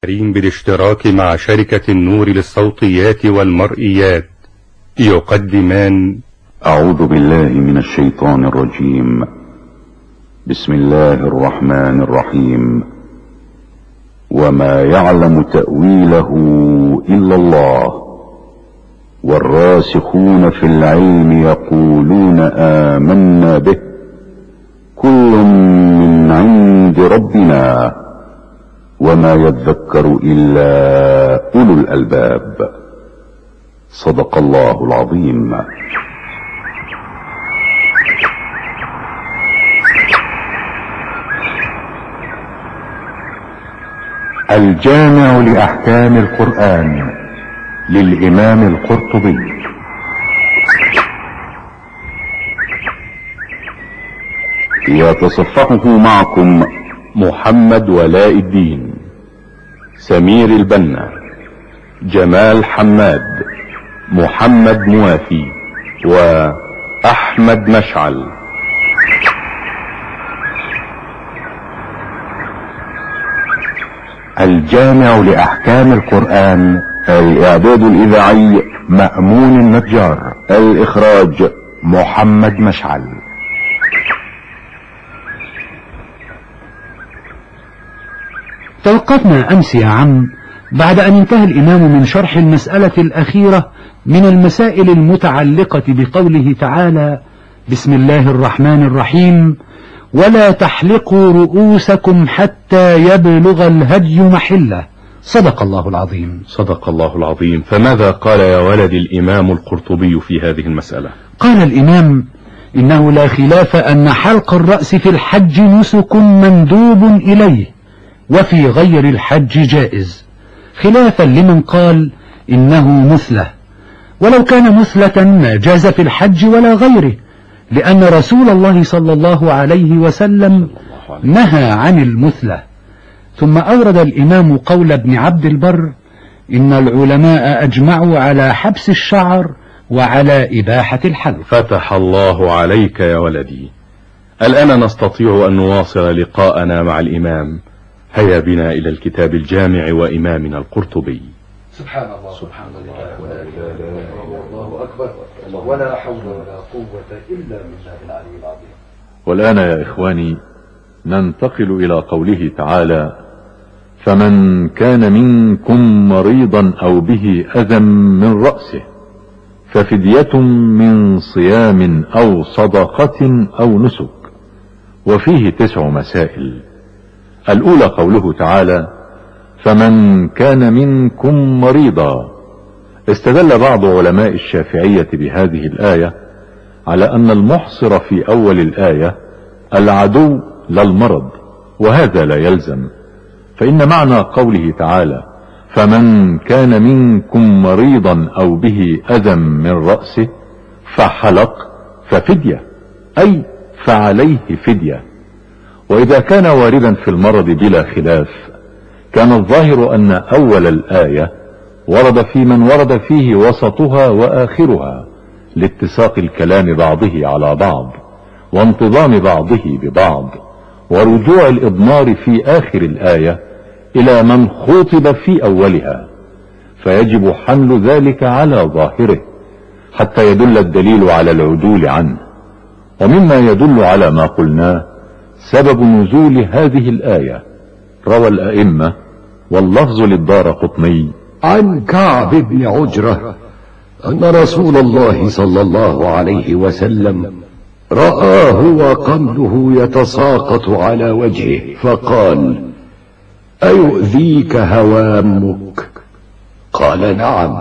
بالاشتراك مع شركة النور للصوتيات والمرئيات يقدمان أعوذ بالله من الشيطان الرجيم. بسم الله الرحمن الرحيم. وما يعلم تأويله إلا الله والراسخون في العلم يقولون آمنا به كل من عند ربنا وما يذكر إلا أولو الألباب. صدق الله العظيم. الجامع لأحكام القرآن للإمام القرطبي. يتصفحه معكم محمد ولاء الدين، سمير البنا، جمال حماد، محمد موافي، وأحمد مشعل. الجامع لأحكام القرآن. الإعداد الإذاعي مأمون النجار. الإخراج محمد مشعل. توقفنا أمس يا عم بعد أن انتهى الإمام من شرح المسألة الأخيرة من المسائل المتعلقة بقوله تعالى: بسم الله الرحمن الرحيم: ولا تحلقوا رؤوسكم حتى يبلغ الهدي محله. صدق الله العظيم. صدق الله العظيم. فماذا قال يا ولد الإمام القرطبي في هذه المسألة؟ قال الإمام: إنه لا خلاف أن حلق الرأس في الحج نسك مندوب إليه، وفي غير الحج جائز، خلافا لمن قال إنه مثلة، ولو كان مثلة ما جاز في الحج ولا غيره، لأن رسول الله صلى الله عليه وسلم نهى عن المثلة. ثم أورد الإمام قول ابن عبد البر: إن العلماء أجمعوا على حبس الشعر وعلى إباحة الحلق. فتح الله عليك يا ولدي. الآن نستطيع أن نواصل لقاءنا مع الإمام. هيا بنا إلى الكتاب الجامع وإمامنا القرطبي. سبحان الله سبحان الله ولا إله إلا الله أكبر ولا حول ولا قوة إلا بالله العلي العظيم. والآن يا إخواني ننتقل إلى قوله تعالى: فمن كان منكم مريضا أو به أذى من رأسه ففدية من صيام أو صدقة أو نسك. وفيه 9 مسائل. الأولى قوله تعالى: فمن كان منكم مريضا. استدل بعض علماء الشافعية بهذه الآية على أن المحصر في أول الآية العدو لا المرض، وهذا لا يلزم، فإن معنى قوله تعالى: فمن كان منكم مريضا أو به أذى من رأسه فحلق ففدية، أي فعليه فدية. وإذا كان واردا في المرض بلا خلاف، كان الظاهر أن أول الآية ورد في من ورد فيه وسطها وآخرها، لاتساق الكلام بعضه على بعض وانتظام بعضه ببعض، ورجوع الإضمار في آخر الآية إلى من خوطب في أولها، فيجب حمل ذلك على ظاهره حتى يدل الدليل على العدول عنه. ومما يدل على ما قلناه سبب نزول هذه الآية. روى الأئمة واللفظ للدارقطني عن كعب بن عجرة أن رسول الله صلى الله عليه وسلم رآه وقمله يتساقط على وجهه فقال: أيؤذيك هوامك؟ قال: نعم.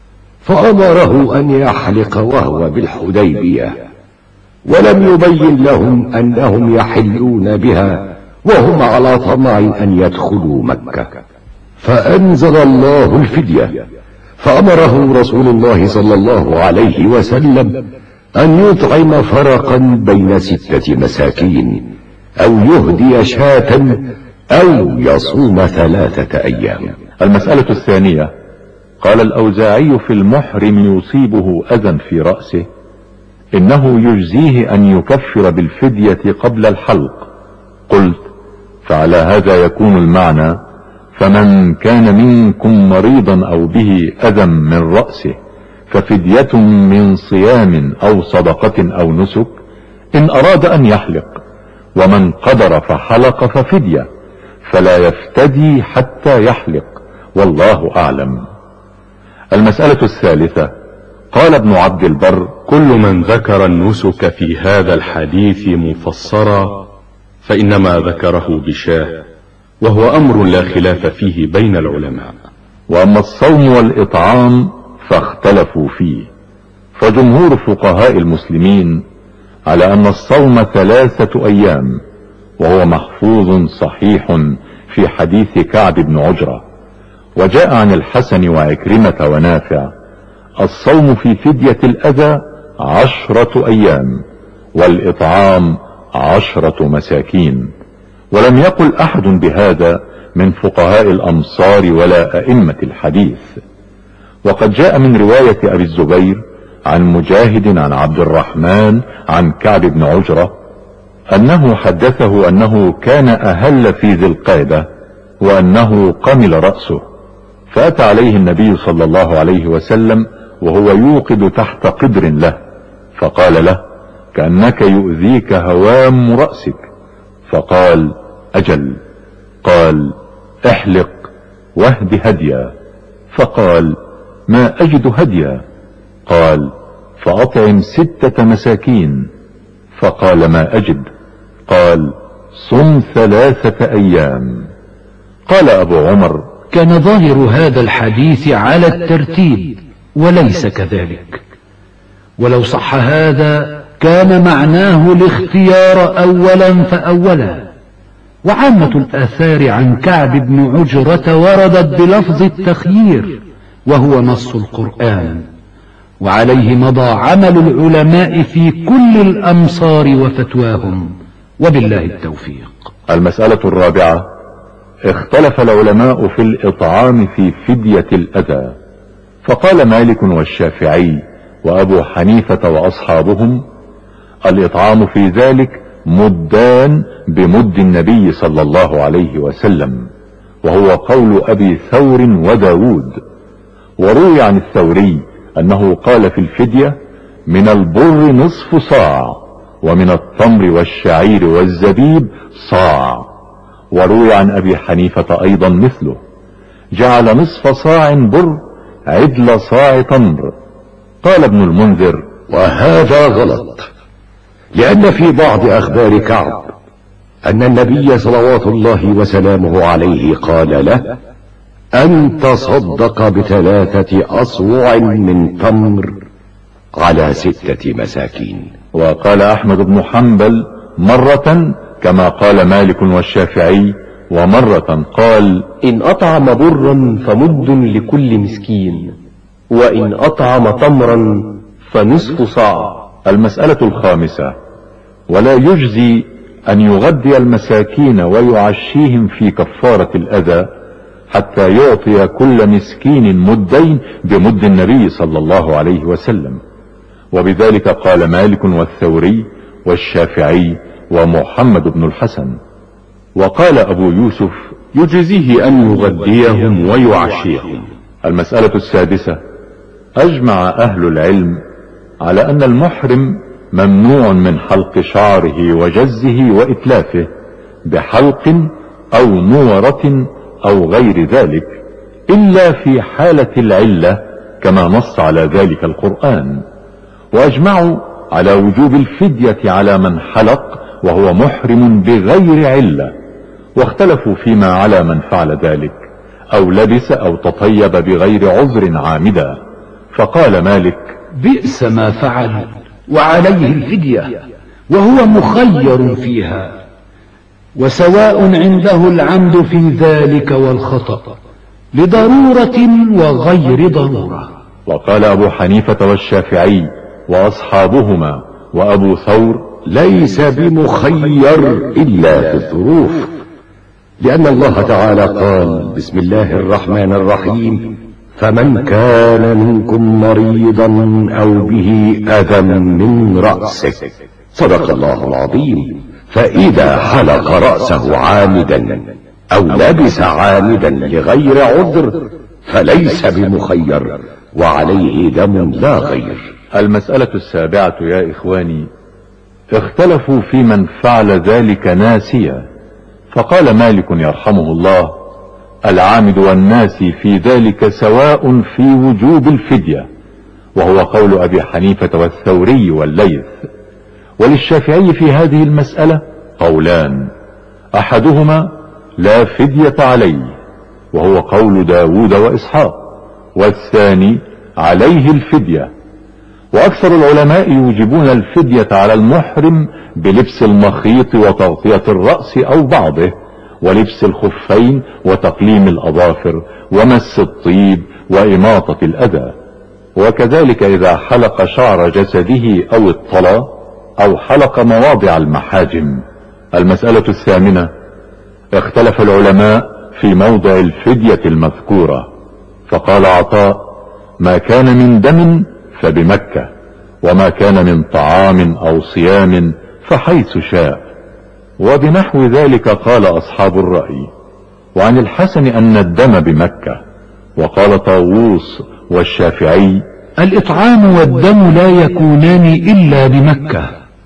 فأمره أن يحلق وهو بالحديبية، ولم يبين لهم أنهم يحلون بها وهم على طمع أن يدخلوا مكة، فأنزل الله الفدية، فأمره رسول الله صلى الله عليه وسلم أن يطعم فرقا بين 6 مساكين، أو يهدي شاة، أو يصوم 3 أيام. المسألة الثانية: قال الأوزاعي في المحرم يصيبه أذى في رأسه إنه يجزيه أن يكفر بالفدية قبل الحلق. قلت: فعلى هذا يكون المعنى فمن كان منكم مريضا او به اذى من رأسه ففدية من صيام او صدقة او نسك ان اراد ان يحلق، ومن قدر فحلق ففدية، فلا يفتدي حتى يحلق، والله اعلم. المسألة الثالثة، قال ابن عبد البر: كل من ذكر النسك في هذا الحديث مفسرا فإنما ذكره بشاه، وهو أمر لا خلاف فيه بين العلماء. واما الصوم والاطعام فاختلفوا فيه، فجمهور فقهاء المسلمين على ان الصوم 3 ايام، وهو محفوظ صحيح في حديث كعب بن عجرة. وجاء عن الحسن وعكرمة ونافع: الصوم في فدية الاذى 10 ايام، والاطعام 10 مساكين. ولم يقل احد بهذا من فقهاء الامصار ولا ائمة الحديث. وقد جاء من رواية ابي الزبير عن مجاهد عن عبد الرحمن عن كعب بن عجرة انه حدثه انه كان اهل في ذي القعدة وانه قمل رأسه، فاتى عليه النبي صلى الله عليه وسلم وهو يوقد تحت قدر له، فقال له: كأنك يؤذيك هوام رأسك. فقال: اجل. قال: احلق واهد هديا. فقال: ما اجد هديا. قال: فاطعم 6 مساكين. فقال: ما اجد. قال: صم 3 ايام. قال ابو عمر: كان ظاهر هذا الحديث على الترتيب وليس كذلك، ولو صح هذا كان معناه الاختيار اولا فاولا. وعامة الاثار عن كعب بن عجرة وردت بلفظ التخيير، وهو نص القرآن، وعليه مضى عمل العلماء في كل الامصار وفتواهم، وبالله التوفيق. المسألة الرابعة، اختلف العلماء في الاطعام في فدية الاذى، فقال مالك والشافعي وابو حنيفة واصحابهم: الاطعام في ذلك مدان بمد النبي صلى الله عليه وسلم، وهو قول ابي ثور وداود. وروي عن الثوري انه قال في الفدية: من البر نصف صاع، ومن التمر والشعير والزبيب صاع. وروي عن ابي حنيفة ايضا مثله، جعل نصف صاع بر عدل صاع تمر. قال ابن المنذر: وهذا غلط، لأن في بعض أخبار كعب أن النبي صلوات الله وسلامه عليه قال له: أن تصدق ب3 أصوع من تمر على 6 مساكين. وقال احمد بن حنبل مرة كما قال مالك والشافعي، ومرة قال: إن أطعم برا فمد لكل مسكين، وإن أطعم تمرا فنصف صاع. المسألة الخامسة، ولا يجزي ان يغذي المساكين ويعشيهم في كفارة الاذى حتى يعطي كل مسكين مدين بمد النبي صلى الله عليه وسلم. وبذلك قال مالك والثوري والشافعي ومحمد بن الحسن. وقال ابو يوسف: يجزيه ان يغذيهم ويعشيهم. المسألة السادسة، اجمع اهل العلم على ان المحرم ممنوع من حلق شعره وجزه واتلافه بحلق او نورة او غير ذلك، الا في حالة العلة كما نص على ذلك القرآن. واجمعوا على وجوب الفدية على من حلق وهو محرم بغير علة، واختلفوا فيما على من فعل ذلك او لبس او تطيب بغير عذر عامدا. فقال مالك: بئس ما فعل وعليه الفدية، وهو مخير فيها، وسواء عنده العمد في ذلك والخطأ لضرورة وغير ضرورة. وقال ابو حنيفة والشافعي واصحابهما وابو ثور: ليس بمخير إلا في الظروف، لأن الله تعالى قال: بسم الله الرحمن الرحيم: فمن كان منكم مريضا أو به أذى من رأسه. صدق الله العظيم. فإذا حلق رأسه عامدا او لبس عامدا لغير عذر فليس بمخير، وعليه دم لا غير. المسألة السابعة يا إخواني، اختلفوا في من فعل ذلك ناسيا، فقال مالك يرحمه الله: العامد والناسي في ذلك سواء في وجوب الفدية، وهو قول أبي حنيفة والثوري والليث. وللشافعي في هذه المسألة قولان، أحدهما لا فدية عليه، وهو قول داود وإسحاق، والثاني عليه الفدية. وأكثر العلماء يوجبون الفدية على المحرم بلبس المخيط وتغطية الرأس أو بعضه، ولبس الخفين وتقليم الأظافر ومس الطيب وإماطة الأذى، وكذلك إذا حلق شعر جسده أو اطلى أو حلق مواضع المحاجم. المسألة الثامنة، اختلف العلماء في موضع الفدية المذكورة، فقال عطاء: ما كان من دم فبمكة، وما كان من طعام أو صيام فحيث شاء. وبنحو ذلك قال أصحاب الرأي. وعن الحسن أن الدم بمكة، وقال طاووس والشافعي: الإطعام والدم لا يكونان إلا بمكة،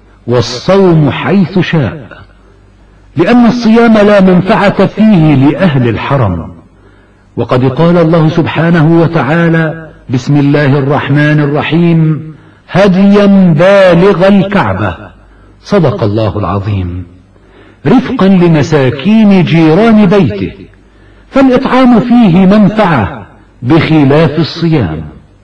والصوم حيث شاء، لأن الصيام لا منفعة فيه لأهل الحرم. وقد قال الله سبحانه وتعالى: بسم الله الرحمن الرحيم: هديا بالغ الكعبة. صدق الله العظيم. رفقا لمساكين جيران بيته، فالإطعام فيه منفعة بخلاف الصيام،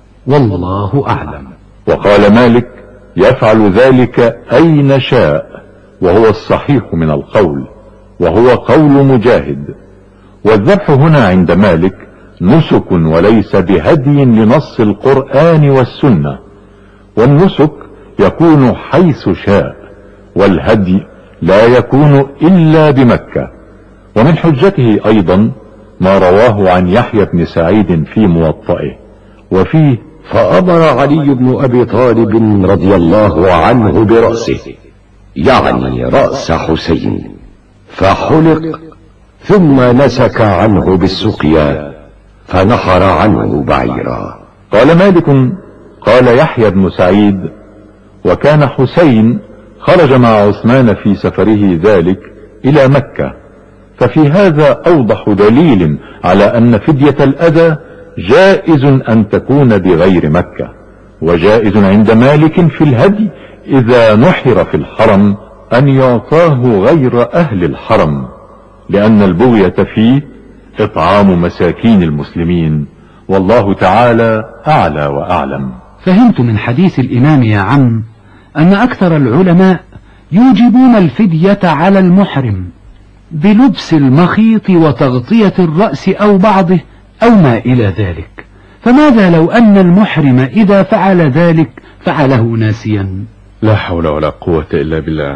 والله أعلم. وقال مالك: يفعل ذلك أين شاء، وهو الصحيح من القول، وهو قول مجاهد. والذبح هنا عند مالك نسك وليس بهدي لنص القرآن والسنة، والنسك يكون حيث شاء، والهدي لا يكون إلا بمكة. ومن حجته أيضا ما رواه عن يحيى بن سعيد في موطئه، وفيه: فأمر علي بن أبي طالب رضي الله عنه برأسه، يعني رأس حسين، فحلق، ثم نسك عنه بالسقيا، فنحر عنه بعيرا. قال مالك: قال يحيى بن سعيد: وكان حسين خرج مع عثمان في سفره ذلك إلى مكة، ففي هذا أوضح دليل على أن فدية الأذى جائز أن تكون بغير مكة، وجائز عند مالك في الهدي إذا نحر في الحرم أن يعطاه غير أهل الحرم، لأن البغية فيه إطعام مساكين المسلمين، والله تعالى أعلى وأعلم. فهمت من حديث الإمام يا عم أن أكثر العلماء يوجبون الفدية على المحرم بلبس المخيط وتغطية الرأس أو بعضه أو ما إلى ذلك، فماذا لو أن المحرم إذا فعل ذلك فعله ناسيا؟ لا حول ولا قوة إلا بالله.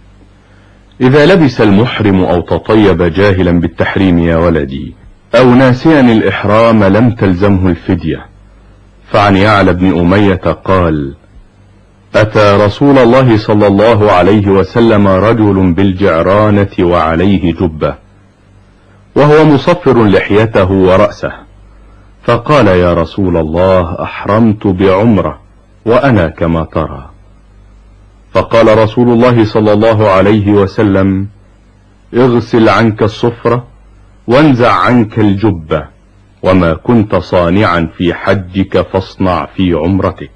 إذا لبس المحرم أو تطيب جاهلا بالتحريم يا ولدي أو ناسيا الإحرام لم تلزمه الفدية. فعن يعلى بن أمية قال: أتى رسول الله صلى الله عليه وسلم رجل بالجعرانة وعليه جبة، وهو مصفر لحيته ورأسه، فقال: يا رسول الله، أحرمت بعمرة وأنا كما ترى. فقال رسول الله صلى الله عليه وسلم: اغسل عنك الصفرة وانزع عنك الجبة، وما كنت صانعا في حجك فاصنع في عمرتك.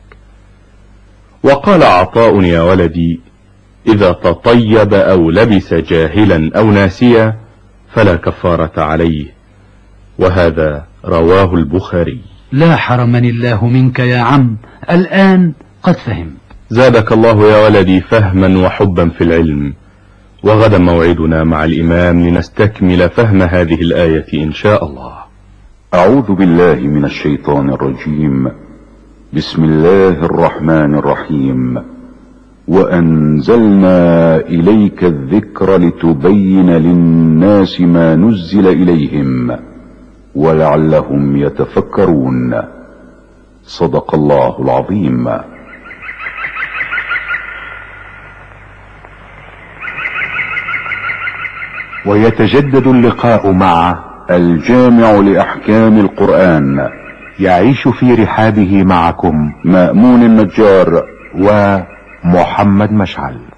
وقال عطاء: يا ولدي، إذا تطيب أو لبس جاهلا أو ناسيا فلا كفارة عليه، وهذا رواه البخاري. لا حرمني الله منك يا عم، الآن قد فهم. زادك الله يا ولدي فهما وحبا في العلم. وغدا موعدنا مع الإمام لنستكمل فهم هذه الآية إن شاء الله. أعوذ بالله من الشيطان الرجيم. بسم الله الرحمن الرحيم. وأنزلنا إليك الذكر لتبين للناس ما نزل إليهم ولعلهم يتفكرون. صدق الله العظيم. ويتجدد اللقاء مع الجامع لأحكام القرآن. يعيش في رحابه معكم مأمون النجار ومحمد مشعل.